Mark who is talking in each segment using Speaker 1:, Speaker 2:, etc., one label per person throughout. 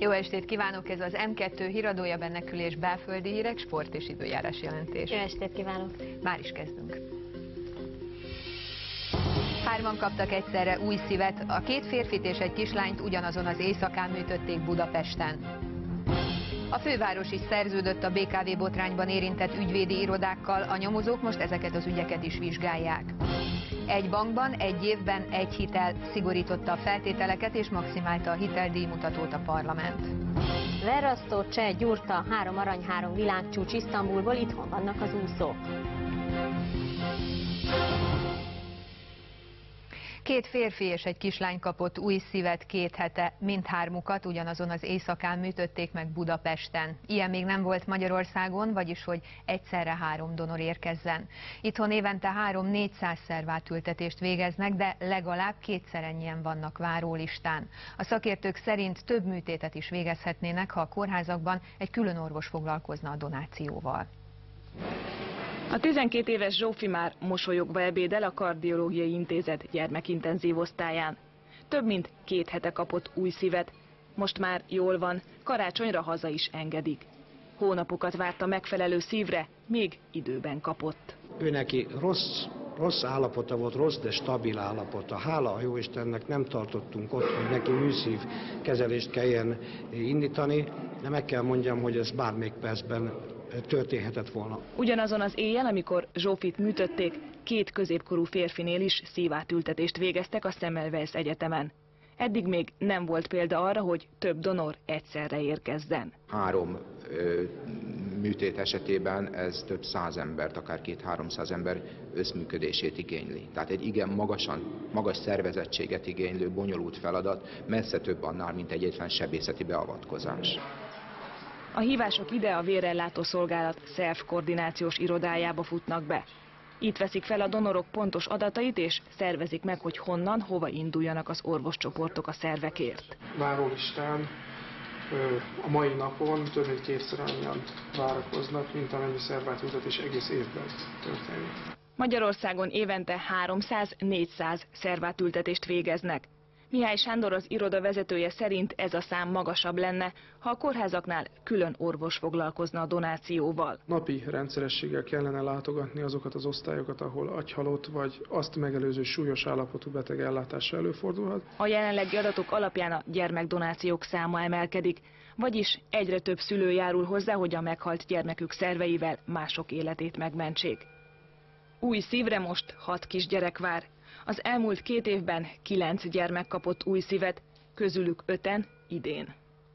Speaker 1: Jó estét kívánok, ez az M2 híradója, benne külés belföldi hírek, sport és időjárás jelentés.
Speaker 2: Jó estét kívánok!
Speaker 1: Már is kezdünk. 3-an kaptak egyszerre új szívet, a 2 férfit és egy kislányt ugyanazon az éjszakán műtötték Budapesten. A főváros is szerződött a BKV botrányban érintett ügyvédi irodákkal, a nyomozók most ezeket az ügyeket is vizsgálják. Egy bankban egy évben egy hitel, szigorította a feltételeket és maximálta a hiteldíjmutatót a parlament.
Speaker 2: Verrasztó, Cseh, Gyurta, 3 arany, 3 világcsúcs Isztambulból, itthon vannak az úszók.
Speaker 1: 2 férfi és egy kislány kapott új szívet 2 hete, mindhármukat ugyanazon az éjszakán műtötték meg Budapesten. Ilyen még nem volt Magyarországon, vagyis hogy egyszerre 3 donor érkezzen. Itthon évente 300-400 szervátültetést végeznek, de legalább 2-szer ennyien vannak várólistán. A szakértők szerint több műtétet is végezhetnének, ha a kórházakban egy külön orvos foglalkozna a donációval.
Speaker 3: A 12 éves Zsófi már mosolyogva ebédel a Kardiológiai Intézet gyermekintenzív osztályán. Több mint 2 hete kapott új szívet, most már jól van, karácsonyra haza is engedik. Hónapokat várt a megfelelő szívre, még időben kapott.
Speaker 4: Ő neki rossz állapota volt, rossz, de stabil állapota. Hála a Jóistennek nem tartottunk ott, hogy neki műszív kezelést kelljen indítani, de meg kell mondjam, hogy ez bármelyik percben történhetett volna.
Speaker 3: Ugyanazon az éjjel, amikor Zsófit műtötték, 2 középkorú férfinél is szívátültetést végeztek a Semmelweis Egyetemen. Eddig még nem volt példa arra, hogy több donor egyszerre érkezzen.
Speaker 5: 3 műtét esetében ez több 100 embert, akár 200-300 ember összműködését igényli. Tehát egy igen magas szervezettséget igénylő, bonyolult feladat, messze több annál, mint egy egyetlen sebészeti beavatkozás.
Speaker 3: A hívások ide a Vérellátó Szolgálat szervkoordinációs irodájába futnak be. Itt veszik fel a donorok pontos adatait és szervezik meg, hogy honnan, hova induljanak az orvoscsoportok a szervekért.
Speaker 6: Várólistán a mai napon több mint 2-szer annyian várakoznak, mint amennyi szervátültetés egész évben történik.
Speaker 3: Magyarországon évente 300-400 szervátültetést végeznek. Mihály Sándor, az iroda vezetője szerint ez a szám magasabb lenne, ha a kórházaknál külön orvos foglalkozna a donációval.
Speaker 6: Napi rendszerességgel kellene látogatni azokat az osztályokat, ahol agyhalott vagy azt megelőző súlyos állapotú beteg ellátása előfordulhat.
Speaker 3: A jelenlegi adatok alapján a gyermekdonációk száma emelkedik, vagyis egyre több szülő járul hozzá, hogy a meghalt gyermekük szerveivel mások életét megmentsék. Új szívre most 6 kisgyerek vár. Az elmúlt 2 évben 9 gyermek kapott új szívet, közülük 5-en idén.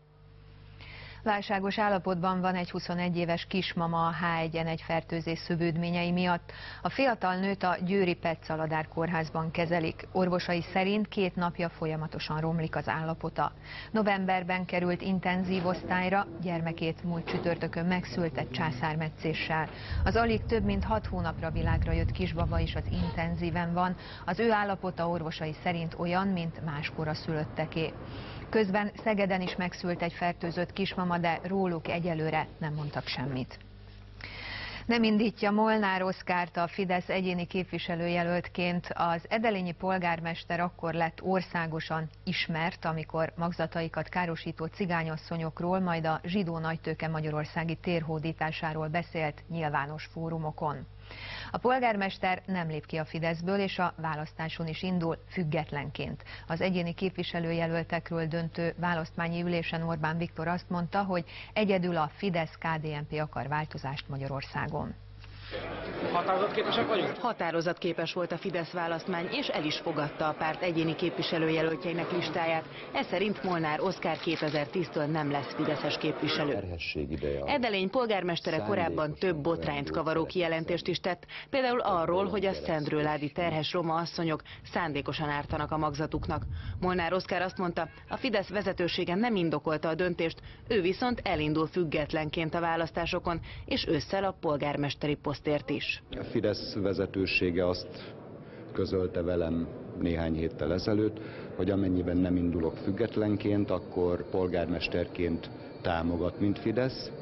Speaker 1: Válságos állapotban van egy 21 éves kismama a H1N1 fertőzés szövődményei miatt. A fiatal nőt a győri Petszaladár kórházban kezelik. Orvosai szerint 2 napja folyamatosan romlik az állapota. Novemberben került intenzív osztályra, gyermekét múlt csütörtökön megszültett császármetszéssel. Az alig több mint 6 hónapra világra jött kisbaba is az intenzíven van. Az ő állapota orvosai szerint olyan, mint máskor a szülötteké. Közben Szegeden is megszült egy fertőzött kismama, de róluk egyelőre nem mondtak semmit. Nem indítja Molnár Oszkárt a Fidesz egyéni képviselőjelöltként. Az edelényi polgármester akkor lett országosan ismert, amikor magzataikat károsító cigányasszonyokról, majd a zsidó nagytőke magyarországi térhódításáról beszélt nyilvános fórumokon. A polgármester nem lép ki a Fideszből, és a választáson is indul függetlenként. Az egyéni képviselőjelöltekről döntő választmányi ülésen Orbán Viktor azt mondta, hogy egyedül a Fidesz-KDNP akar változást Magyarországon.
Speaker 3: Határozatképesek vagyunk? Határozatképes volt a Fidesz választmány, és el is fogadta a párt egyéni képviselőjelöltjeinek listáját. Ez szerint Molnár Oszkár 2010-től nem lesz fideszes képviselő. Edelény polgármestere korábban több botrányt kavaró kijelentést is tett, például arról, hogy a szendrőládi terhes roma asszonyok szándékosan ártanak a magzatuknak. Molnár Oszkár azt mondta, a Fidesz vezetősége nem indokolta a döntést, ő viszont elindul függetlenként a választásokon, és ősszel a polgármesteri posztért is.
Speaker 7: A Fidesz vezetősége azt közölte velem néhány héttel ezelőtt, hogy amennyiben nem indulok függetlenként, akkor polgármesterként támogat, mint Fidesz.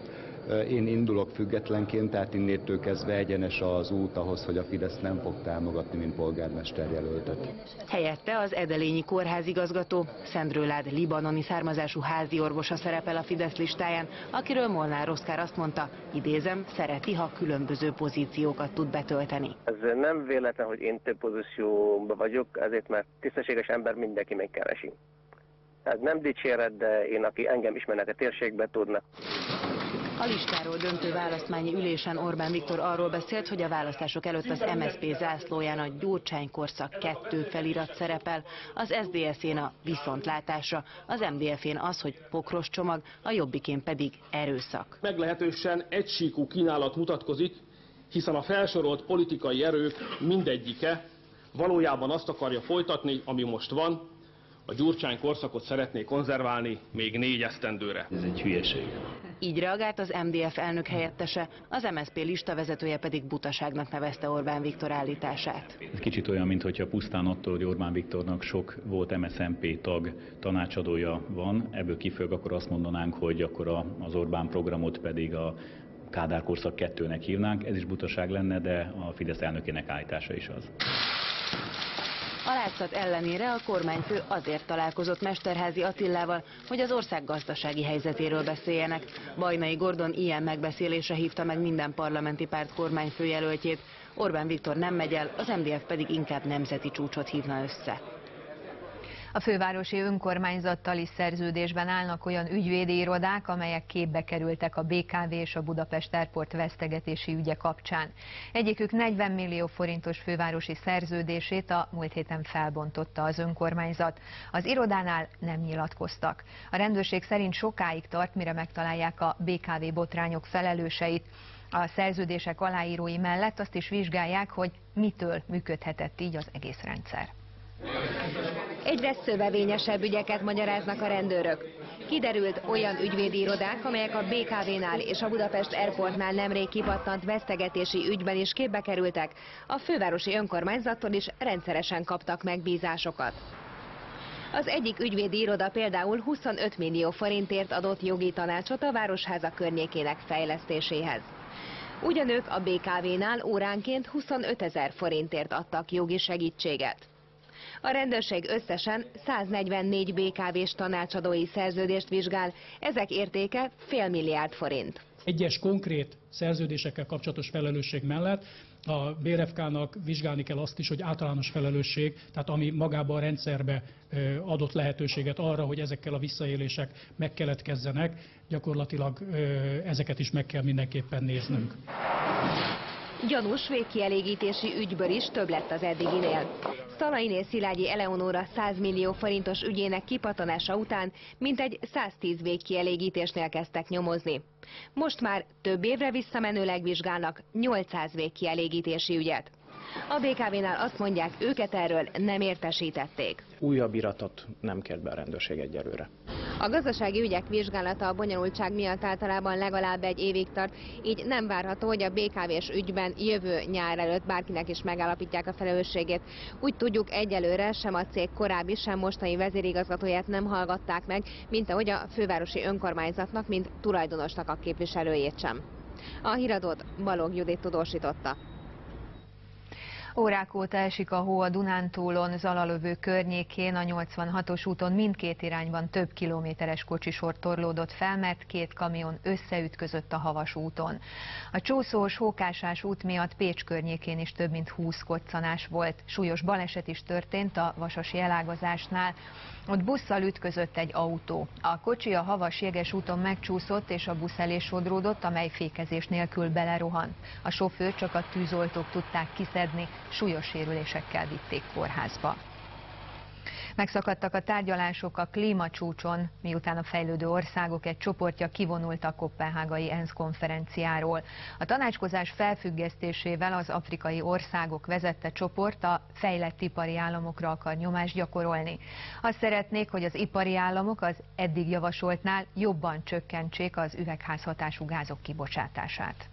Speaker 7: Én indulok függetlenként, tehát innétől kezdve egyenes az út ahhoz, hogy a Fidesz nem fog támogatni, mint polgármesterjelöltet.
Speaker 3: Helyette az Edelényi kórházigazgató, Szendrőlád libanoni származású házi orvosa szerepel a Fidesz listáján, akiről Molnár Oszkár azt mondta, idézem, szereti, ha különböző pozíciókat tud betölteni.
Speaker 8: Ez nem véletlen, hogy én több pozícióban vagyok, ezért mert tisztességes ember mindenki megkeresi. Ez nem dicséret, de én, aki engem ismernek a térségbe, tudnak.
Speaker 3: A listáról döntő választmányi ülésen Orbán Viktor arról beszélt, hogy a választások előtt az MSZP zászlóján a Gyurcsány korszak 2 felirat szerepel, az SZDSZ-én a viszontlátásra, az MDF-én az, hogy pokros csomag, a Jobbikén pedig erőszak.
Speaker 9: Meglehetősen egysíkú kínálat mutatkozik, hiszen a felsorolt politikai erők mindegyike valójában azt akarja folytatni, ami most van, a Gyurcsány korszakot szeretné konzerválni még 4 esztendőre.
Speaker 10: Ez egy hülyeség.
Speaker 3: Így reagált az MDF elnök helyettese, az MSZP listavezetője pedig butaságnak nevezte Orbán Viktor állítását.
Speaker 10: Ez kicsit olyan, mintha pusztán attól, hogy Orbán Viktornak sok volt MSZNP tag tanácsadója van, ebből kifolyólag akkor azt mondanánk, hogy akkor az Orbán programot pedig a Kádár korszak 2-nek hívnánk. Ez is butaság lenne, de a Fidesz elnökének állítása is az.
Speaker 3: A látszat ellenére a kormányfő azért találkozott Mesterházy Attilával, hogy az ország gazdasági helyzetéről beszéljenek. Bajnai Gordon ilyen megbeszélésre hívta meg minden parlamenti párt kormányfőjelöltjét. Orbán Viktor nem megy el, az MDF pedig inkább nemzeti csúcsot hívna össze.
Speaker 1: A fővárosi önkormányzattal is szerződésben állnak olyan ügyvédi irodák, amelyek képbe kerültek a BKV és a Budapest Airport vesztegetési ügye kapcsán. Egyikük 40 millió forintos fővárosi szerződését a múlt héten felbontotta az önkormányzat. Az irodánál nem nyilatkoztak. A rendőrség szerint sokáig tart, mire megtalálják a BKV botrányok felelőseit. A szerződések aláírói mellett azt is vizsgálják, hogy mitől működhetett így az egész rendszer.
Speaker 11: Egyre szövevényesebb ügyeket magyaráznak a rendőrök. Kiderült, olyan ügyvédi irodák, amelyek a BKV-nál és a Budapest Airportnál nemrég kipattant vesztegetési ügyben is képbe kerültek, a fővárosi önkormányzattól is rendszeresen kaptak megbízásokat. Az egyik ügyvédi iroda például 25 millió forintért adott jogi tanácsot a Városháza környékének fejlesztéséhez. Ugyanők a BKV-nál óránként 25 000 forintért adtak jogi segítséget. A rendőrség összesen 144 BKV-s tanácsadói szerződést vizsgál, ezek értéke fél milliárd forint.
Speaker 12: Egyes konkrét szerződésekkel kapcsolatos felelősség mellett a BRFK-nak vizsgálni kell azt is, hogy általános felelősség, tehát ami magában a rendszerbe adott lehetőséget arra, hogy ezekkel a visszaélések megkeletkezzenek, gyakorlatilag ezeket is meg kell mindenképpen néznünk.
Speaker 11: Gyanús végkielégítési ügyből is több lett az eddiginél. Szalainé Szilágyi Eleonóra 100 millió forintos ügyének kipatanása után mintegy 110 végkielégítésnél kezdtek nyomozni. Most már több évre visszamenőleg vizsgálnak 800 végkielégítési ügyet. A BKV-nál azt mondják, őket erről nem értesítették.
Speaker 6: Újabb iratot nem kért be a rendőrség egyelőre.
Speaker 11: A gazdasági ügyek vizsgálata a bonyolultság miatt általában legalább egy évig tart, így nem várható, hogy a BKV-s ügyben jövő nyár előtt bárkinek is megállapítják a felelősségét. Úgy tudjuk, egyelőre sem a cég korábbi, sem mostani vezérigazgatóját nem hallgatták meg, mint ahogy a fővárosi önkormányzatnak, mint tulajdonosnak a képviselőjét sem. A híradót Balogh Judit tudósította.
Speaker 1: Órák óta esik a hó a Dunántúlon, Zalalövő környékén, a 86-os úton mindkét irányban több kilométeres kocsisor torlódott fel, mert 2 kamion összeütközött a Havas úton. A csúszós, hókásás út miatt Pécs környékén is több mint 20 koccanás volt. Súlyos baleset is történt a vasasi elágazásnál. Ott busszal ütközött egy autó. A kocsi a Havas-Jeges úton megcsúszott és a busz elé sodródott, amely fékezés nélkül belerohant. A sofőrt csak a tűzoltók tudták kiszedni, súlyos sérülésekkel vitték kórházba. Megszakadtak a tárgyalások a klímacsúcson, miután a fejlődő országok egy csoportja kivonult a koppenhágai ENSZ konferenciáról. A tanácskozás felfüggesztésével az afrikai országok vezette csoport a fejlett ipari államokra akar nyomást gyakorolni. Azt szeretnék, hogy az ipari államok az eddig javasoltnál jobban csökkentsék az üvegházhatású gázok kibocsátását.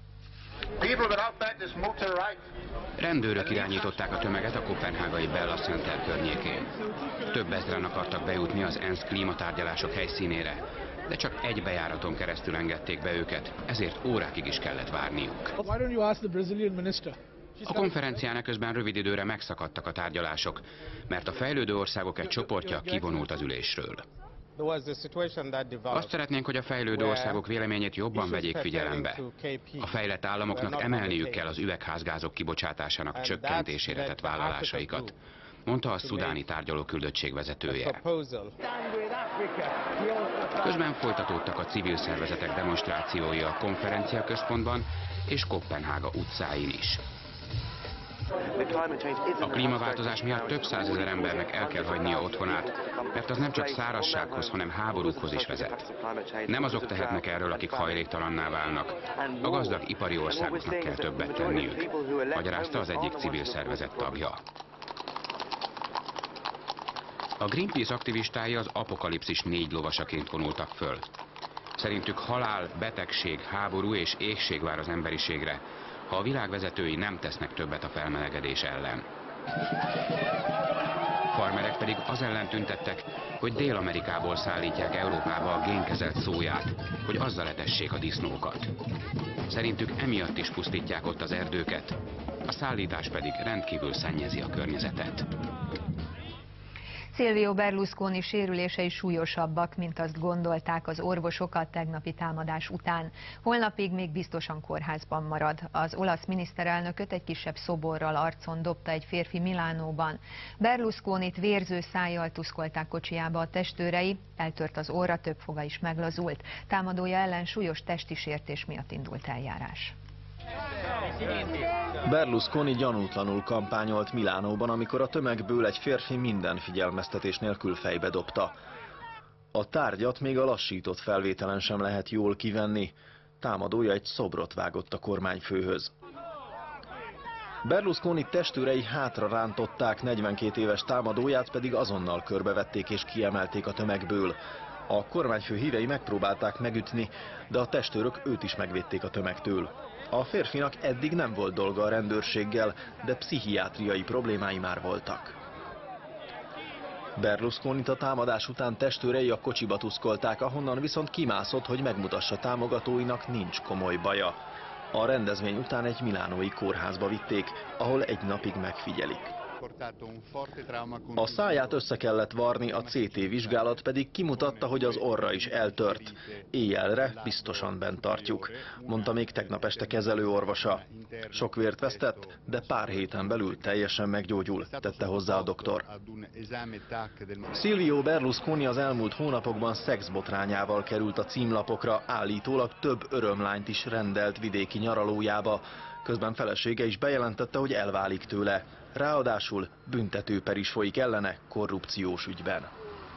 Speaker 13: Rendőrök irányították a tömeget a koppenhágai Bella Center környékén. Több ezren akartak bejutni az ENSZ klímatárgyalások helyszínére. de csak egy bejáraton keresztül engedték be őket, ezért órákig is kellett várniuk. A konferencián közben rövid időre megszakadtak a tárgyalások, mert a fejlődő országok egy csoportja kivonult az ülésről. Azt szeretnénk, hogy a fejlődő országok véleményét jobban vegyék figyelembe. A fejlett államoknak emelniük kell az üvegházgázok kibocsátásának csökkentésére tett vállalásaikat, mondta a szudáni tárgyalóküldöttség vezetője. Közben folytatódtak a civil szervezetek demonstrációi a konferenciaközpontban és Koppenhága utcáin is. A klímaváltozás miatt több százezer embernek el kell hagynia otthonát, mert az nem csak szárazsághoz, hanem háborúkhoz is vezet. Nem azok tehetnek erről, akik hajléktalanná válnak. A gazdag ipari országoknak kell többet tenniük, magyarázta az egyik civil szervezet tagja. A Greenpeace aktivistái az apokalipszis 4 lovasaként vonultak föl. Szerintük halál, betegség, háború és éhség vár az emberiségre, ha a világ vezetői nem tesznek többet a felmelegedés ellen. Farmerek pedig az ellen tüntettek, hogy Dél-Amerikából szállítják Európába a génkezelt szóját, hogy azzal etessék a disznókat. Szerintük emiatt is pusztítják ott az erdőket, a szállítás pedig rendkívül szennyezi a környezetet.
Speaker 1: Silvio Berlusconi sérülései súlyosabbak, mint azt gondolták az orvosok a tegnapi támadás után. Holnapig még biztosan kórházban marad. Az olasz miniszterelnököt egy kisebb szoborral arcon dobta egy férfi Milánóban. Berlusconit vérző szájjal tuszkolták kocsijába a testőrei, eltört az orra, több foga is meglazult. Támadója ellen súlyos testi sértés miatt indult eljárás.
Speaker 14: Berlusconi gyanútlanul kampányolt Milánóban, amikor a tömegből egy férfi minden figyelmeztetés nélkül fejbe dobta. A tárgyat még a lassított felvételen sem lehet jól kivenni. Támadója egy szobrot vágott a kormányfőhöz. Berlusconi testőrei hátra rántották, 42 éves támadóját pedig azonnal körbevették és kiemelték a tömegből. A kormányfő hívei megpróbálták megütni, de a testőrök őt is megvédték a tömegtől. A férfinak eddig nem volt dolga a rendőrséggel, de pszichiátriai problémái már voltak. Berlusconit a támadás után testőrei a kocsiba tuszkolták, ahonnan viszont kimászott, hogy megmutassa támogatóinak, nincs komoly baja. A rendezvény után egy milánói kórházba vitték, ahol egy napig megfigyelik. A száját össze kellett varni, a CT vizsgálat pedig kimutatta, hogy az orra is eltört. Éjjelre biztosan bent tartjuk, mondta még tegnap este kezelőorvosa. Sok vért vesztett, de pár héten belül teljesen meggyógyul, tette hozzá a doktor. Silvio Berlusconi az elmúlt hónapokban szexbotrányával került a címlapokra, állítólag több örömlányt is rendelt vidéki nyaralójába. Közben felesége is bejelentette, hogy elválik tőle. Ráadásul büntetőper is folyik ellene korrupciós ügyben.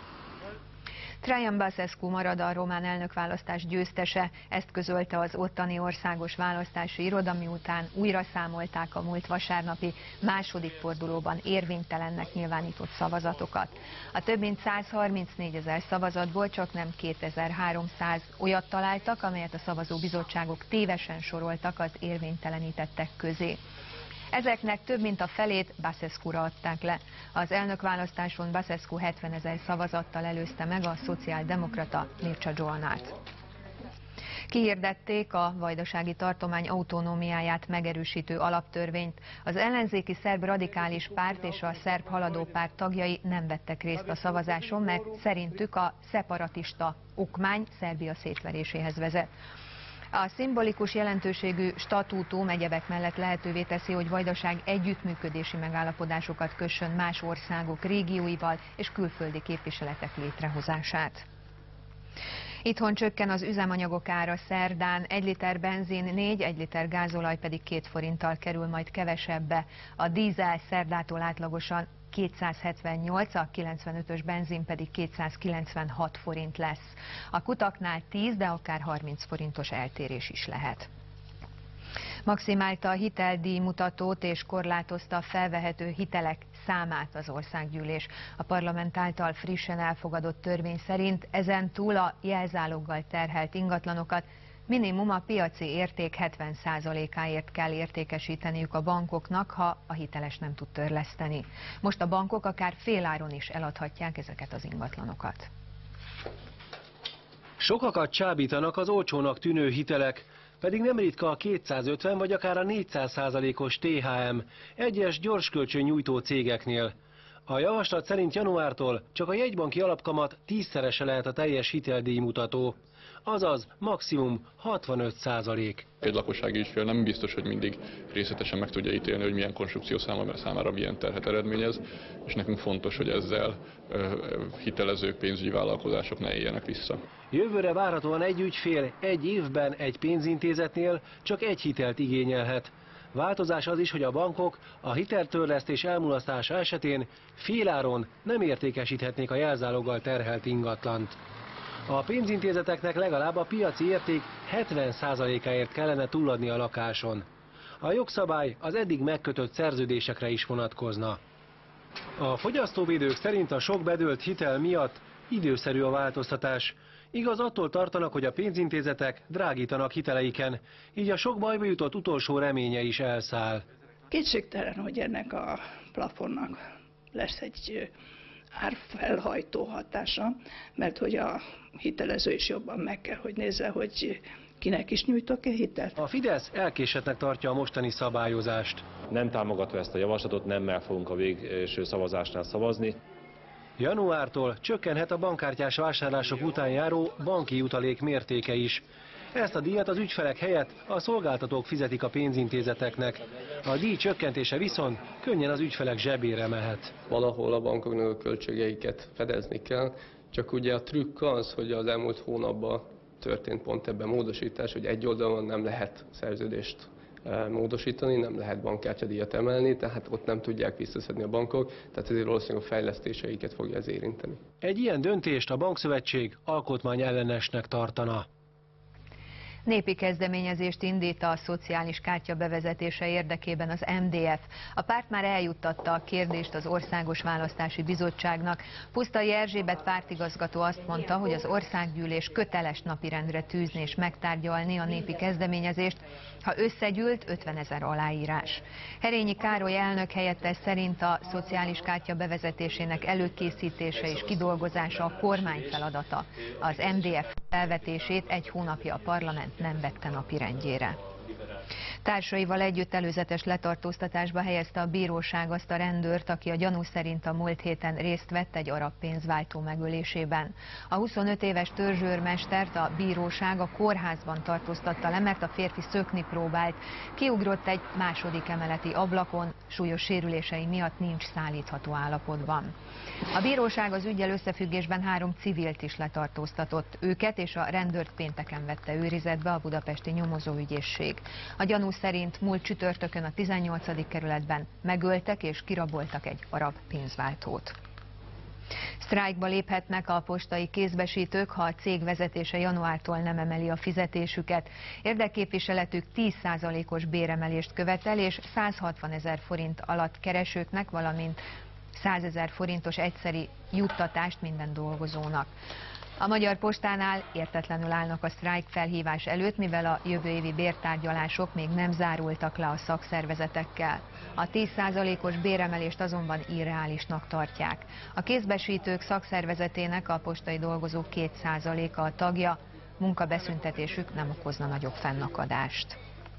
Speaker 1: Traian Basescu marad a román elnökválasztás győztese, ezt közölte az ottani országos választási iroda, miután újra számolták a múlt vasárnapi második fordulóban érvénytelennek nyilvánított szavazatokat. A több mint 134 000 szavazatból csak nem 2300 olyat találtak, amelyet a szavazóbizottságok tévesen soroltak az érvénytelenítettek közé. Ezeknek több mint a felét Basescura adták le. Az elnökválasztáson Basescu 70 000 szavazattal előzte meg a szociáldemokrata Mircea Joanát. Kihirdették a vajdasági tartomány autonómiáját megerősítő alaptörvényt. Az ellenzéki szerb radikális párt és a szerb haladó párt tagjai nem vettek részt a szavazáson, mert szerintük a szeparatista okmány Szerbia szétveréséhez vezet. A szimbolikus jelentőségű statútum egyebek mellett lehetővé teszi, hogy Vajdaság együttműködési megállapodásokat kössön más országok régióival és külföldi képviseletek létrehozását. Itthon csökken az üzemanyagok ára szerdán, 1 liter benzin 4, 1 liter gázolaj pedig 2 forinttal kerül majd kevesebbe. A dízel szerdától átlagosan 278, a 95-ös benzin pedig 296 forint lesz. A kutaknál 10, de akár 30 forintos eltérés is lehet. Maximálta a hiteldíj mutatót és korlátozta a felvehető hitelek számát az országgyűlés. A parlament által frissen elfogadott törvény szerint ezen túl a jelzáloggal terhelt ingatlanokat minimum a piaci érték 70%-áért kell értékesíteniük a bankoknak, ha a hiteles nem tud törleszteni. Most a bankok akár féláron is eladhatják ezeket az ingatlanokat.
Speaker 15: Sokakat csábítanak az olcsónak tűnő hitelek, pedig nem ritka a 250 vagy akár a 400%-os THM egyes gyorskölcsön nyújtó cégeknél. A javaslat szerint januártól csak a jegybanki alapkamat 10-szerese lehet a teljes hiteldíjmutató, azaz maximum 65%.
Speaker 16: Egy lakossági ügyfél nem biztos, hogy mindig részletesen meg tudja ítélni, hogy milyen konstrukció számára milyen terhet eredményez, és nekünk fontos, hogy ezzel hitelezők, pénzügyi vállalkozások ne éljenek vissza.
Speaker 15: Jövőre várhatóan egy ügyfél egy évben egy pénzintézetnél csak egy hitelt igényelhet. Változás az is, hogy a bankok a hiteltörlesztés elmulasztása esetén féláron nem értékesíthetnék a jelzáloggal terhelt ingatlant. A pénzintézeteknek legalább a piaci érték 70%-áért kellene túladni a lakáson. A jogszabály az eddig megkötött szerződésekre is vonatkozna. A fogyasztóvédők szerint a sok bedőlt hitel miatt időszerű a változtatás. Igaz, attól tartanak, hogy a pénzintézetek drágítanak hiteleiken, így a sok bajba jutott utolsó reménye is elszáll.
Speaker 17: Kétségtelen, hogy ennek a plafonnak lesz egy árfelhajtó hatása, mert hogy a hitelező is jobban meg kell, hogy nézze, hogy kinek is nyújtok-e hitelt.
Speaker 15: A Fidesz elkésettnek tartja a mostani szabályozást.
Speaker 18: Nem támogatva ezt a javaslatot, nemmel fogunk a végső szavazásnál szavazni.
Speaker 15: Januártól csökkenhet a bankkártyás vásárlások után járó banki jutalék mértéke is. Ezt a díjat az ügyfelek helyett a szolgáltatók fizetik a pénzintézeteknek. A díj csökkentése viszont könnyen az ügyfelek zsebére mehet.
Speaker 19: Valahol a bankoknak a költségeiket fedezni kell, csak ugye a trükk az, hogy az elmúlt hónapban történt pont ebben módosítás, hogy egy oldalon nem lehet szerződést módosítani, nem lehet bankkártyadíjat emelni, tehát ott nem tudják visszaszedni a bankok, tehát ezért valószínűleg a fejlesztéseiket fogja ez érinteni.
Speaker 15: Egy ilyen döntést a bankszövetség alkotmányellenesnek tartana.
Speaker 1: Népi kezdeményezést indít a szociális kártya bevezetése érdekében az MDF. A párt már eljuttatta a kérdést az Országos Választási Bizottságnak. Pusztai Erzsébet pártigazgató azt mondta, hogy az országgyűlés köteles napirendre tűzni és megtárgyalni a népi kezdeményezést, ha összegyűlt 50 000 aláírás. Herényi Károly elnök helyettes szerint a szociális kártya bevezetésének előkészítése és kidolgozása a kormány feladata. Az MDF felvetését egy hónapja a parlament nem vette napirendjére. Társaival együtt előzetes letartóztatásba helyezte a bíróság azt a rendőrt, aki a gyanú szerint a múlt héten részt vett egy arab pénzváltó megölésében. A 25 éves törzsőrmestert a bíróság a kórházban tartóztatta le, mert a férfi szökni próbált. Kiugrott egy második emeleti ablakon, súlyos sérülései miatt nincs szállítható állapotban. A bíróság az üggyel összefüggésben 3 civilt is letartóztatott. Őket és a rendőrt pénteken vette őrizetbe a budapesti nyomozóügyészség. A gyanú szerint múlt csütörtökön a 18. kerületben megöltek és kiraboltak egy arab pénzváltót. Sztrájkba léphetnek a postai kézbesítők, ha a cég vezetése januártól nem emeli a fizetésüket. Érdekképviseletük 10%-os béremelést követel, és 160 000 forint alatt keresőknek, valamint 100 000 forintos egyszeri juttatást minden dolgozónak. A Magyar Postánál értetlenül állnak a sztrájk felhívás előtt, mivel a jövő évi bértárgyalások még nem zárultak le a szakszervezetekkel. A 10%-os béremelést azonban irreálisnak tartják. A kézbesítők szakszervezetének a postai dolgozók 2%-a a tagja, munkabeszüntetésük nem okozna nagyobb fennakadást.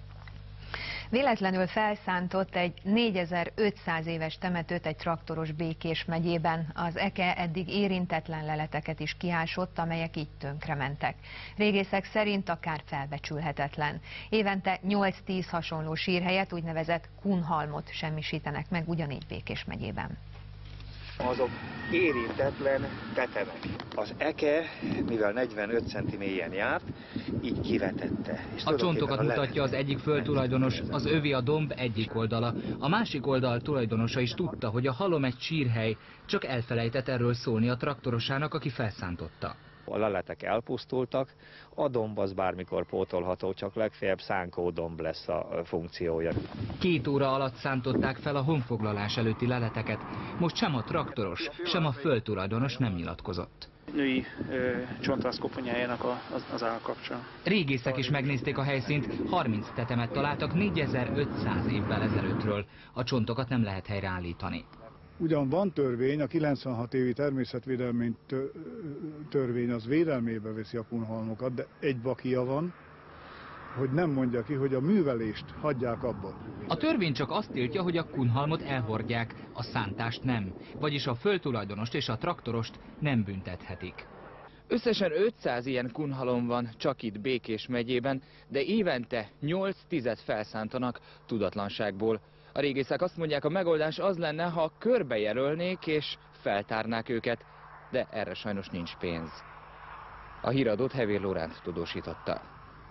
Speaker 1: Véletlenül felszántott egy 4500 éves temetőt egy traktoros Békés megyében. Az EKE eddig érintetlen leleteket is kiásott, amelyek így tönkrementek. Régészek szerint akár felbecsülhetetlen. Évente 8-10 hasonló sírhelyet, úgynevezett kunhalmot semmisítenek meg ugyanígy Békés megyében.
Speaker 20: Azok érintetlen tetemek. Az EKE, mivel 45 cm mélyen járt, így kivetette. És
Speaker 21: a csontokat mutatja az egyik földtulajdonos, az övi a domb egyik oldala. A másik oldal tulajdonosa is tudta, hogy a halom egy sírhely, csak elfelejtett erről szólni a traktorosának, aki felszántotta.
Speaker 20: A leletek elpusztultak, a domb az bármikor pótolható, csak legfeljebb szánkódomb lesz a funkciója.
Speaker 21: 2 óra alatt szántották fel a honfoglalás előtti leleteket. Most sem a traktoros, sem a földtulajdonos nem nyilatkozott.
Speaker 22: Női csontváz koponyájának az állkapcsa.
Speaker 21: Régészek is megnézték a helyszínt, 30 tetemet találtak 4500 évvel ezelőttről. A csontokat nem lehet helyreállítani.
Speaker 2: Ugyan van törvény, a 96 évi természetvédelmi törvény az védelmébe veszi a kunhalmokat, de egy bakia van, hogy nem mondja ki, hogy a művelést hagyják abba.
Speaker 21: A törvény csak azt tiltja, hogy a kunhalmot elhordják, a szántást nem, vagyis a földtulajdonost és a traktorost nem büntethetik.
Speaker 4: Összesen 500 ilyen kunhalom van csak itt Békés megyében, de évente 8-10 felszántanak tudatlanságból. A régészek azt mondják, a megoldás az lenne, ha körbejelölnék és feltárnák őket, de erre sajnos nincs pénz. A híradót Hevér Lóránt tudósította.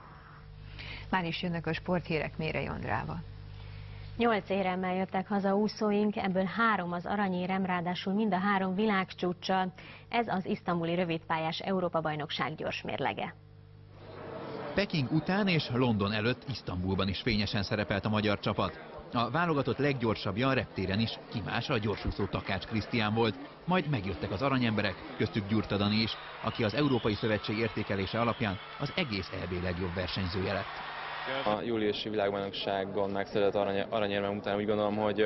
Speaker 1: Már is jönnek a sporthírek Mérei Andrával.
Speaker 23: 8 éremmel jöttek haza úszóink, ebből 3 az aranyérem, ráadásul mind a 3 világcsúccsal. Ez az isztambuli rövidpályás Európa-bajnokság gyorsmérlege.
Speaker 24: Peking után és London előtt Isztambulban is fényesen szerepelt a magyar csapat. A válogatott leggyorsabbja a reptéren is, ki más, a gyorsúszó Takács Krisztián volt, majd megjöttek az aranyemberek, köztük Gyurta Dani is, aki az Európai Szövetség értékelése alapján az egész EB legjobb versenyzője lett.
Speaker 18: A júliusi világbajnokságon megszerzett aranyérmem után úgy gondolom, hogy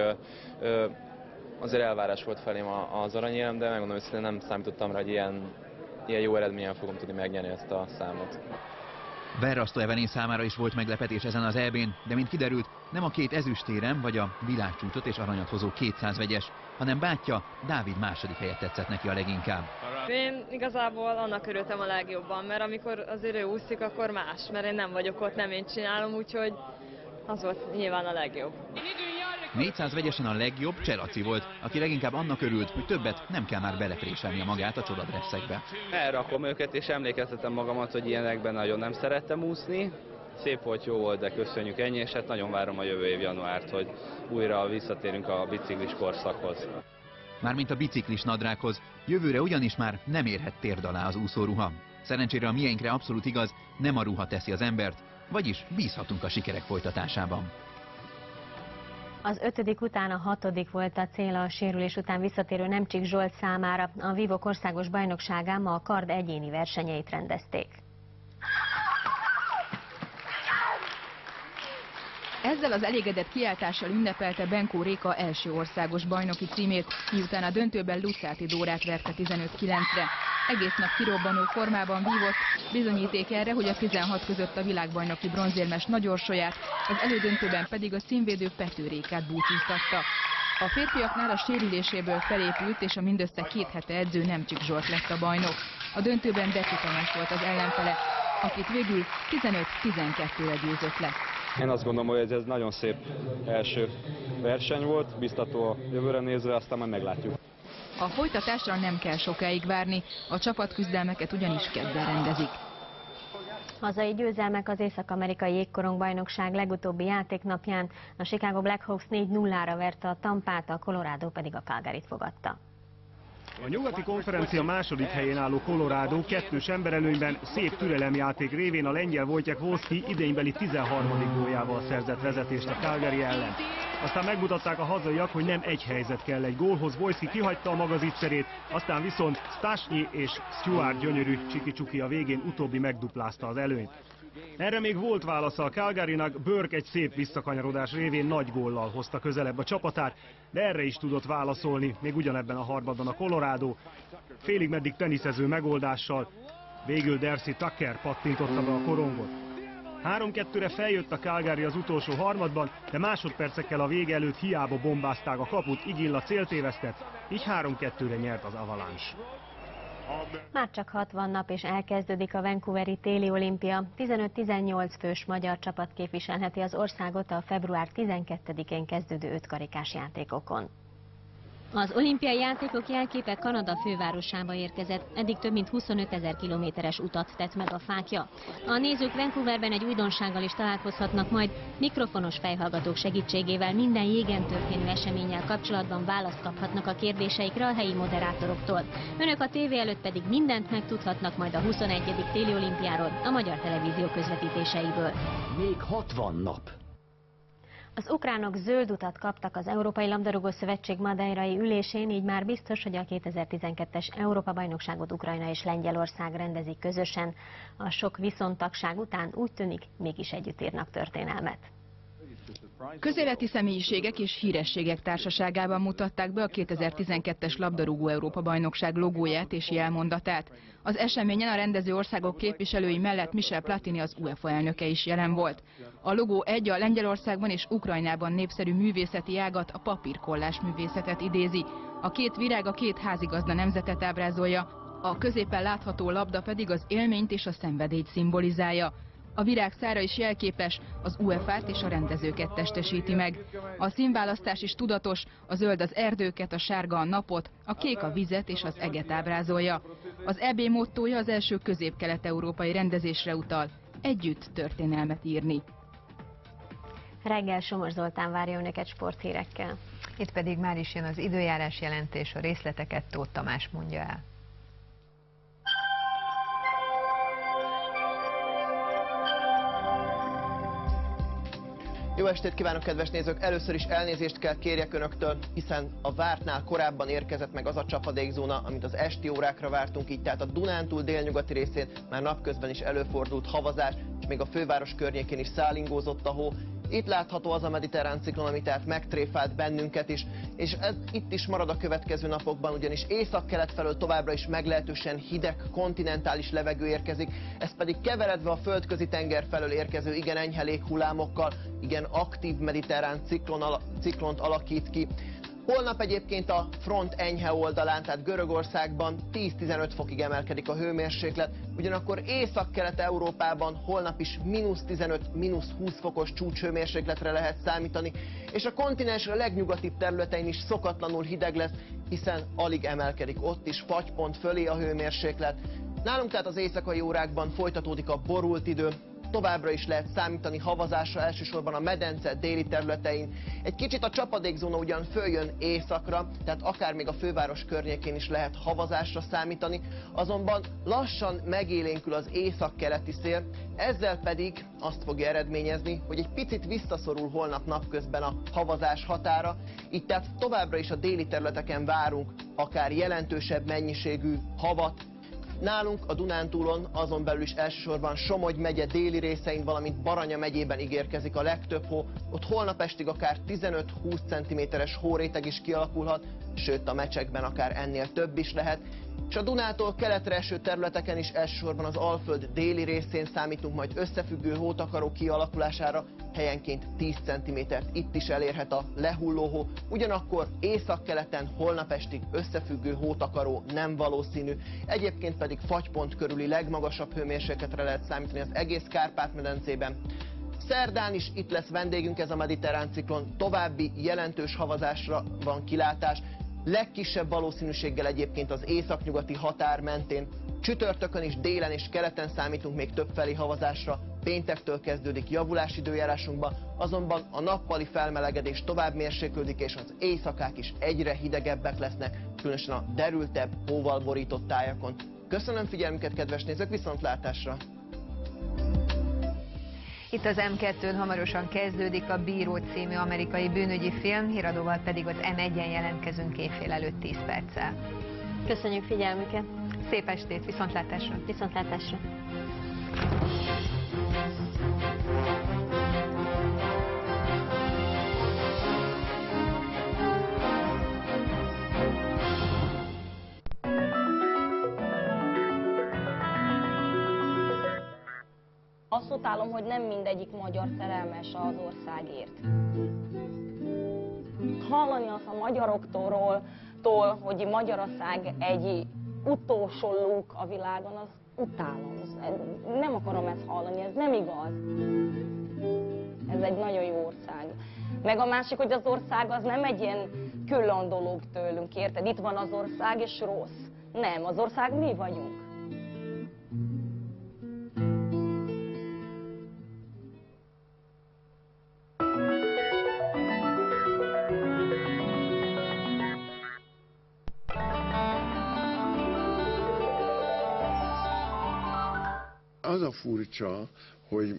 Speaker 18: azért elvárás volt felém az aranyérem, de megmondom őszintén nem számítottam rá, hogy ilyen jó eredményen fogom tudni megnyerni ezt a számot.
Speaker 24: Verrasztó Evelyn számára is volt meglepetés ezen az EB-n, de mint kiderült, nem a 2 ezüstérem vagy a világcsúcsot és aranyat hozó 200 vegyes, hanem bátyja, Dávid második helyet tetszett neki a leginkább.
Speaker 25: Én igazából annak örültem a legjobban, mert amikor azért ő úszik, akkor más, mert én nem vagyok ott, nem én csinálom, úgyhogy az volt nyilván a legjobb.
Speaker 24: 400 vegyesen a legjobb Cselaci volt, aki leginkább annak örült, hogy többet nem kell már belepréselnie magát a csodadresszekbe.
Speaker 26: Elrakom őket és emlékeztetem magamat, hogy ilyenekben nagyon nem szerettem úszni. Szép volt, jó volt, de köszönjük ennyi, és hát nagyon várom a jövő év januárt, hogy újra visszatérünk a biciklis korszakhoz.
Speaker 24: Mármint a biciklis nadrághoz, jövőre ugyanis már nem érhet térd alá az úszóruha. Szerencsére a mieinkre abszolút igaz, nem a ruha teszi az embert, vagyis bízhatunk a sikerek folytatásában.
Speaker 23: Az 5. után a 6. volt a cél a sérülés után visszatérő Nemcsik Zsolt számára. A Vívok országos bajnokságán ma a kard egyéni versenyeit rendezték.
Speaker 27: Ezzel az elégedett kiáltással ünnepelte Benkó Réka első országos bajnoki címét, miután a döntőben Lucáti Dórát verte 15-9-re. Egész nap kirobbanó formában vívott, bizonyíték erre, hogy a 16 között a világbajnoki bronzérmes nagyorsolyát, az elődöntőben pedig a színvédő Pető Rékát búcsúztatta. A férfiaknál a sérüléséből felépült és a mindössze 2 hete edző Nemcsik Zsolt lett a bajnok. A döntőben Deki Tamás volt az ellenfele, akit végül 15-12-re győzött le.
Speaker 18: Én azt gondolom, hogy ez nagyon szép első verseny volt, biztató a jövőre nézve, aztán majd meglátjuk.
Speaker 27: A folytatásra nem kell sokáig várni, a csapatküzdelmeket ugyanis kedden rendezik.
Speaker 23: Hazai győzelmek az észak-amerikai jégkorongbajnokság legutóbbi játéknapján. A Chicago Blackhawks 4-0-ra verte a Tampát, a Colorado pedig a Calgaryt fogadta.
Speaker 28: A nyugati konferencia második helyén álló Colorado 2-s emberelőnyben szép türelemjáték révén a lengyel Wojciech Wolski idénybeli 13. góljával szerzett vezetést a Calgary ellen. Aztán megmutatták a hazaiak, hogy nem egy helyzet kell egy gólhoz. Wolski kihagyta a maga zicserét, aztán viszont Stastny és Stewart gyönyörű csiki-csuki a végén utóbbi megduplázta az előnyt. Erre még volt válasza a Calgarynak, Burke egy szép visszakanyarodás révén nagy góllal hozta közelebb a csapatát, de erre is tudott válaszolni, még ugyanebben a harmadban a Colorado, félig meddig teniszező megoldással, végül Darcy Tucker pattintotta be a korongot. 3-2-re feljött a Calgary az utolsó harmadban, de másodpercekkel a vége előtt hiába bombázták a kaput, Igilla céltévesztett, így 3-2-re nyert az Avalanche.
Speaker 23: Már csak 60 nap és elkezdődik a vancouveri téli olimpia. 15-18 fős magyar csapat képviselheti az országot a február 12-én kezdődő 5 karikás játékokon. Az olimpiai játékok jelképe Kanada fővárosába érkezett, eddig több mint 25 000 kilométeres utat tett meg a fákja. A nézők Vancouverben egy újdonsággal is találkozhatnak majd, mikrofonos fejhallgatók segítségével minden jégen történő eseménnyel kapcsolatban választ kaphatnak a kérdéseikre a helyi moderátoroktól. Önök a tévé előtt pedig mindent megtudhatnak majd a 21. téli olimpiáról a Magyar Televízió közvetítéseiből.
Speaker 29: Még 60 nap.
Speaker 23: Az ukránok zöld utat kaptak az Európai Labdarúgó Szövetség madeirai ülésén, így már biztos, hogy a 2012-es Európa-bajnokságot Ukrajna és Lengyelország rendezik közösen. A sok viszontagság után úgy tűnik, mégis együtt írnak történelmet.
Speaker 27: Közéleti személyiségek és hírességek társaságában mutatták be a 2012-es labdarúgó Európa-bajnokság logóját és jelmondatát. Az eseményen a rendező országok képviselői mellett Michel Platini, az UEFA elnöke is jelen volt. A logó a Lengyelországban és Ukrajnában népszerű művészeti ágat, a papírkollás művészetet idézi. A két virág a két házigazda nemzetet ábrázolja, a középen látható labda pedig az élményt és a szenvedélyt szimbolizálja. A virág szára is jelképes, az UEFA-t és a rendezőket testesíti meg. A színválasztás is tudatos, a zöld az erdőket, a sárga a napot, a kék a vizet és az eget ábrázolja. Az EB mottója az első közép-kelet-európai rendezésre utal: együtt történelmet írni.
Speaker 23: Reggel Somos Zoltán várja önöket sporthírekkel.
Speaker 1: Itt pedig már is jön az időjárás jelentés, a részleteket Tóth Tamás mondja el.
Speaker 3: Jó estét kívánok, kedves nézők! Először is elnézést kell kérjek önöktől, hiszen a vártnál korábban érkezett meg az a csapadékzóna, amit az esti órákra vártunk, így tehát a Dunántúl délnyugati részén már napközben is előfordult havazás, és még a főváros környékén is szállingózott a hó. Itt látható az a mediterrán ciklon, ami tehát megtréfált bennünket is, és ez itt is marad a következő napokban, ugyanis északkelet felől továbbra is meglehetősen hideg, kontinentális levegő érkezik, ez pedig keveredve a földközi tenger felől érkező igen enyhe léghullámokkal, igen aktív mediterrán ciklont alakít ki. Holnap egyébként a front enyhe oldalán, tehát Görögországban 10-15 fokig emelkedik a hőmérséklet, ugyanakkor Észak-Kelet-Európában holnap is -15, -20 fokos csúcshőmérsékletre lehet számítani, és a kontinens legnyugatibb területein is szokatlanul hideg lesz, hiszen alig emelkedik ott is fagypont fölé a hőmérséklet. Nálunk tehát az éjszakai órákban folytatódik a borult idő, továbbra is lehet számítani havazásra, elsősorban a medence déli területein. Egy kicsit a csapadékzóna ugyan följön északra, tehát akár még a főváros környékén is lehet havazásra számítani, azonban lassan megélénkül az északkeleti szél, ezzel pedig azt fogja eredményezni, hogy egy picit visszaszorul holnap napközben a havazás határa, így tehát továbbra is a déli területeken várunk akár jelentősebb mennyiségű havat. Nálunk a Dunántúlon azon belül is elsősorban Somogy megye déli részein, valamint Baranya megyében ígérkezik a legtöbb hó. Ott holnap estig akár 15-20 cm-es hóréteg is kialakulhat, sőt a Mecsekben akár ennél több is lehet. És a Dunától keletre eső területeken is elsősorban az Alföld déli részén számítunk majd összefüggő hótakaró kialakulására, helyenként 10 cm-t itt is elérhet a lehulló hó, ugyanakkor északkeleten holnap estig összefüggő hótakaró nem valószínű, egyébként pedig fagypont körüli legmagasabb hőmérsékletre lehet számítani az egész Kárpát-medencében. Szerdán is itt lesz vendégünk ez a mediterrán ciklon, további jelentős havazásra van kilátás, legkisebb valószínűséggel egyébként az északnyugati határ mentén. Csütörtökön is délen és keleten számítunk még többfelé havazásra, péntektől kezdődik javulás időjárásunkban, azonban a nappali felmelegedés tovább mérséklődik, és az éjszakák is egyre hidegebbek lesznek, különösen a derültebb, hóval borított tájakon. Köszönöm figyelmüket, kedves nézők, viszontlátásra!
Speaker 1: Itt az M2-n hamarosan kezdődik a Bíró című amerikai bűnügyi film, híradóval pedig az M1-en jelentkezünk éjfél előtt 10 perccel.
Speaker 23: Köszönjük figyelmüket!
Speaker 1: Szép estét, viszontlátásra!
Speaker 23: Viszontlátásra!
Speaker 5: Azt utálom, hogy nem mindegyik magyar szerelmes az országért. Hallani azt a magyaroktól, hogy Magyarország egy utolsó luk a világon, az utálom. Nem akarom ezt hallani, ez nem igaz. Ez egy nagyon jó ország. Meg a másik, hogy az ország az nem egy ilyen külön dolog tőlünk, érted? Itt van az ország és rossz. Nem, az ország mi vagyunk.
Speaker 6: Az a furcsa, hogy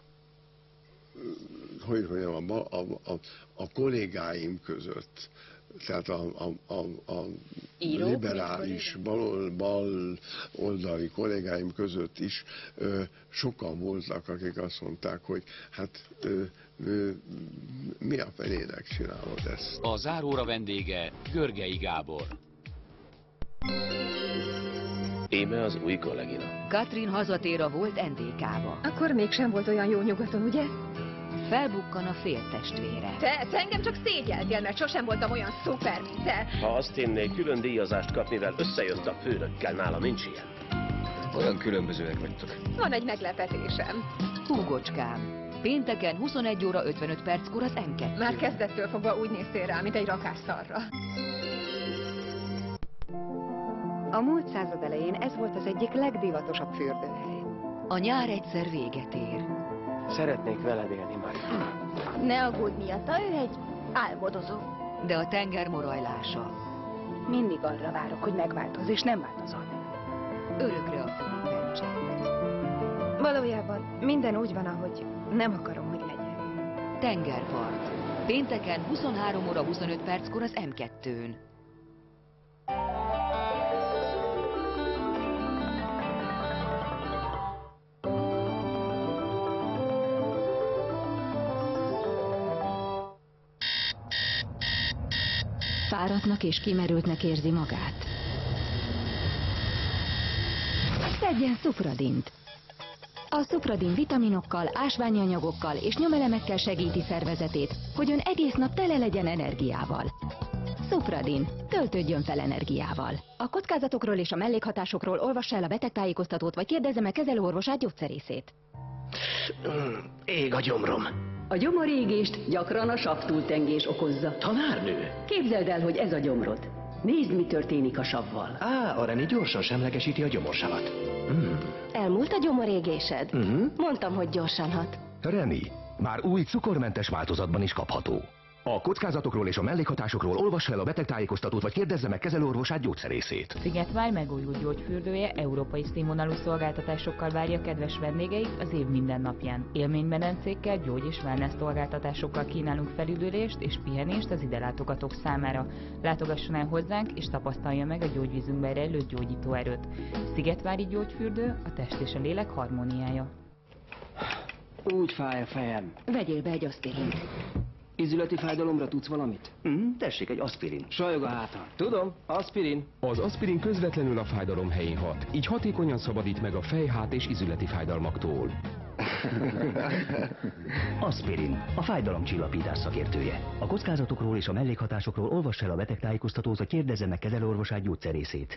Speaker 6: a kollégáim között tehát a liberális bal oldali kollégáim között is sokan voltak, akik azt mondták, hogy hát mi a fenének csinálod ezt?
Speaker 7: A záróra vendége Görgei Gábor.
Speaker 8: Íme az új kollégina.
Speaker 9: Katrin hazatér a volt NDK-ba.
Speaker 10: Akkor mégsem volt olyan jó nyugaton, ugye?
Speaker 9: Felbukkan a féltestvére.
Speaker 10: Te engem csak szégyeltél, mert sosem voltam olyan szuper, mint te.
Speaker 8: Ha azt hinnék, külön díjazást kap, mivel összejött a főnökkel, nálam nincs ilyen.
Speaker 7: Olyan különbözőek vagytok.
Speaker 10: Van egy meglepetésem.
Speaker 9: Húgocskám. Pénteken 21 óra 55 perckor az M2.
Speaker 10: Már kezdettől fogva úgy néztél rá, mint egy rakásszarra.
Speaker 11: A múlt század elején ez volt az egyik legdivatosabb fürdőhely.
Speaker 9: A nyár egyszer véget ér.
Speaker 19: Szeretnék veled élni, Mari.
Speaker 10: Ne aggódj miatta, ő egy álmodozó.
Speaker 9: De a tenger morajlása.
Speaker 11: Mindig arra várok, hogy megváltoz, és nem változol.
Speaker 9: Örökre a fényben cseng.
Speaker 11: Valójában minden úgy van, ahogy nem akarom, hogy legyen.
Speaker 9: Tengerpart. Pénteken 23 óra 25 perckor az M2-n.
Speaker 10: Fáradtnak és kimerültnek érzi magát. Szedjen Supradint. A Supradin vitaminokkal, ásványi anyagokkal és nyomelemekkel segíti szervezetét, hogy ön egész nap tele legyen energiával. Supradin. Töltődjön fel energiával. A kockázatokról és a mellékhatásokról olvassa el a betegtájékoztatót, vagy kérdezze meg kezelőorvosát, gyógyszerészét.
Speaker 8: Ég a gyomrom.
Speaker 10: A gyomorégést gyakran a savtúltengés okozza.
Speaker 8: Tanárnő?
Speaker 10: Képzeld el, hogy ez a gyomrod. Nézd, mi történik a savval.
Speaker 8: A Reni gyorsan semlegesíti a gyomorsavat.
Speaker 10: Elmúlt a gyomorégésed? Mondtam, hogy gyorsan hat.
Speaker 8: Reni, már új cukormentes változatban is kapható. A kockázatokról és a mellékhatásokról olvassa el a betegtájékoztatót, vagy kérdezze meg kezelőorvosát, gyógyszerészét.
Speaker 12: Szigetvár megújult gyógyfürdője európai színvonalú szolgáltatásokkal várja kedves vendégeit az év minden napján. Élménymedencékkel, gyógy- és wellness szolgáltatásokkal kínálunk felüdülést és pihenést az ide látogatók számára. Látogasson el hozzánk és tapasztalja meg a gyógyvízünkben rejlő gyógyító erőt. Szigetvári gyógyfürdő, a test és a lélek harmóniája.
Speaker 13: Úgy fáj a fejem.
Speaker 10: Vegyél be egy aszpirint.
Speaker 13: Ízületi fájdalomra tudsz valamit?
Speaker 8: Tessék, egy aspirin.
Speaker 13: Sajog a hátam. Tudom, aspirin.
Speaker 14: Az aspirin közvetlenül a fájdalom helyén hat, így hatékonyan szabadít meg a fej, hát és ízületi fájdalmaktól.
Speaker 8: Aspirin, a fájdalomcsillapítás szakértője. A kockázatokról és a mellékhatásokról olvassa el a betegtájékoztatót, vagy kérdezze meg kezelőorvosát, gyógyszerészét.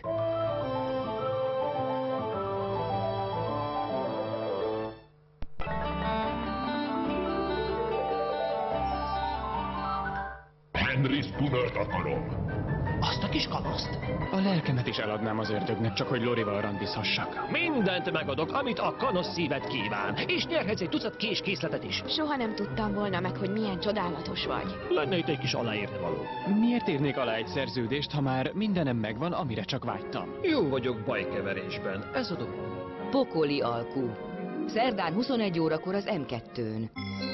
Speaker 16: Henry Spoonert akarom.
Speaker 8: Azt a kis kamaszt?
Speaker 28: A lelkemet is eladnám az ördögnek, csak hogy Lorival randizhassak.
Speaker 8: Mindent megadok, amit a kanosz szíved kíván. És nyerhetsz egy tucat késkészletet is.
Speaker 10: Soha nem tudtam volna meg, hogy milyen csodálatos vagy.
Speaker 8: Lenne itt egy kis aláírni való.
Speaker 28: Miért írnék alá egy szerződést, ha már mindenem megvan, amire csak vágytam?
Speaker 8: Jó vagyok bajkeverésben, ez a dolog.
Speaker 9: Pokoli alkú. Szerdán 21 órakor az M2-n.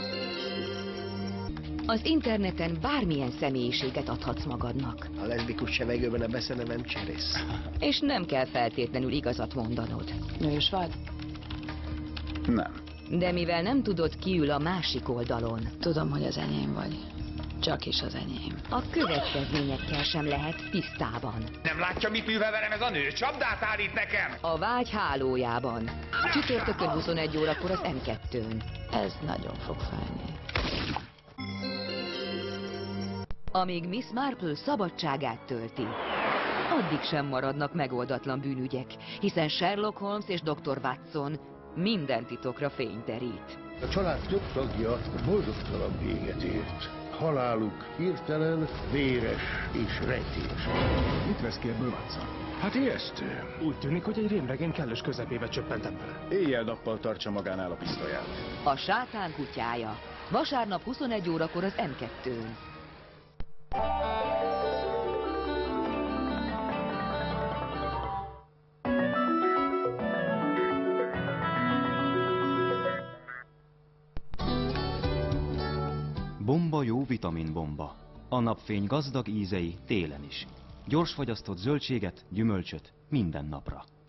Speaker 9: Az interneten bármilyen személyiséget adhatsz magadnak.
Speaker 8: A leszbikus sevegőben a beszenevem cserész.
Speaker 9: És nem kell feltétlenül igazat mondanod.
Speaker 10: Nős vagy?
Speaker 8: Nem.
Speaker 9: De mivel nem tudod, ki ül a másik oldalon.
Speaker 10: Tudom, hogy az enyém vagy. Csak is az enyém.
Speaker 9: A következményekkel sem lehet tisztában.
Speaker 30: Nem látja, mit művel velem ez a nő? Csapdát állít nekem!
Speaker 9: A vágy hálójában. Csütörtökön 21 órakor az M2-n.
Speaker 10: Ez nagyon fog fájni.
Speaker 9: Amíg Miss Marple szabadságát tölti, addig sem maradnak megoldatlan bűnügyek, hiszen Sherlock Holmes és Dr. Watson minden titokra fényt derít.
Speaker 6: A család több tagja boldogtalan véget ért. Haláluk hirtelen, véres és rejtélyes.
Speaker 28: Mit vesz ki ebből, Watson? Hát ijesztő. Úgy tűnik, hogy egy rémregény kellős közepébe csöppentem bele.
Speaker 31: Éjjel-nappal tartsa magánál a pisztolyát.
Speaker 9: A sátán kutyája. Vasárnap 21 órakor az M2-n.
Speaker 32: Bomba jó vitaminbomba.
Speaker 2: A napfény gazdag ízei télen is. Gyors fagyasztott zöldséget, gyümölcsöt minden napra.